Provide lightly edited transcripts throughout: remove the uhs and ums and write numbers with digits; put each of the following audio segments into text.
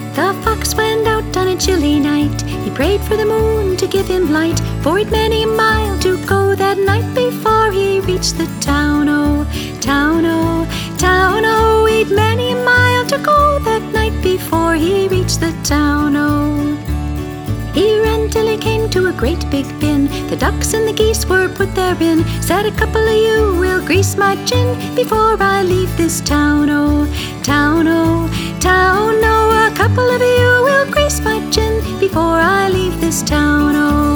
The fox went out on a chilly night. He prayed for the moon to give him light, for he'd many a mile to go that night before he reached the town. Oh, town, oh, town, oh, he'd many a mile to go that night before he reached the town. Oh, he ran till he came to a great big bin. The ducks and the geese were put therein. Said, a couple of you will grease my chin before I leave this town. Oh, town, oh, town, oh, a couple of you will grease my chin before I leave this town. Oh,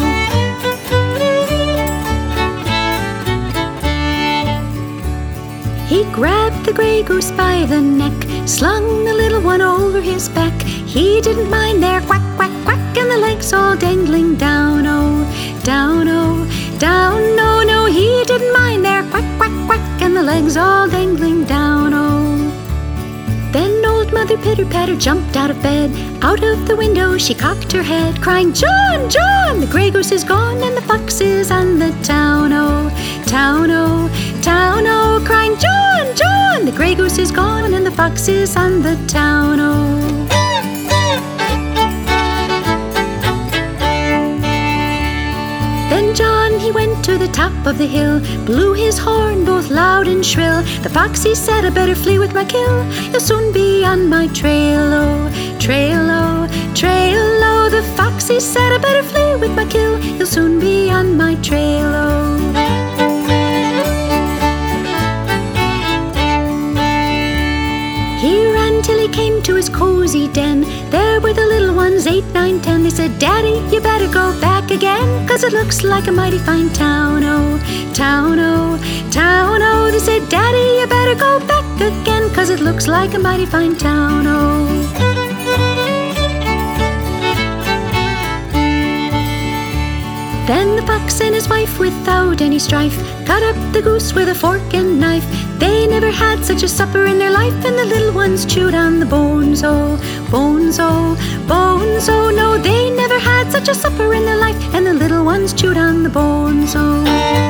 he grabbed the grey goose by the neck, slung the little one over his back. He didn't mind their quack, quack, quack, and the legs all dangling down. Oh, down, oh, down, no, no, he didn't mind their quack, quack, quack, and the legs all dangling down. Oh, then old Mother Pitter-Patter jumped out of bed. Out of the window she cocked her head, crying, John, John, the grey goose is gone and the fox is on the town. Oh, town, oh, town, oh, crying, John, John, the grey goose is gone and the fox is on the town. Oh, then John, he went to the top of the hill, blew his horn both loud and shrill. The fox, he said, I better flee with my kill. You'll soon be on my trail, oh, trail, oh, trail, oh. The fox, he said, I better flee with my kill. You'll soon be on my trail, oh. He ran till he came to his cozy den. There were the little ones, 8, 9, 10. They said, Daddy, you better go back again, 'cause it looks like a mighty fine town. Oh, town, oh, town, oh. They said, Daddy, you better go back again, 'cause it looks like a mighty fine town. Oh, then the fox and his wife, without any strife, cut up the goose with a fork and knife. They never had such a supper in their life, and the little ones chewed on the bones. Oh, bones, oh, bones, oh. No, they never had such a supper in their life, and the little ones chewed on the bones. Oh.